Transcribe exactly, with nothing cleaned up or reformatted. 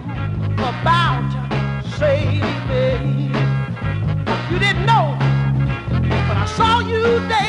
about saving me. You didn't know, but I saw you there.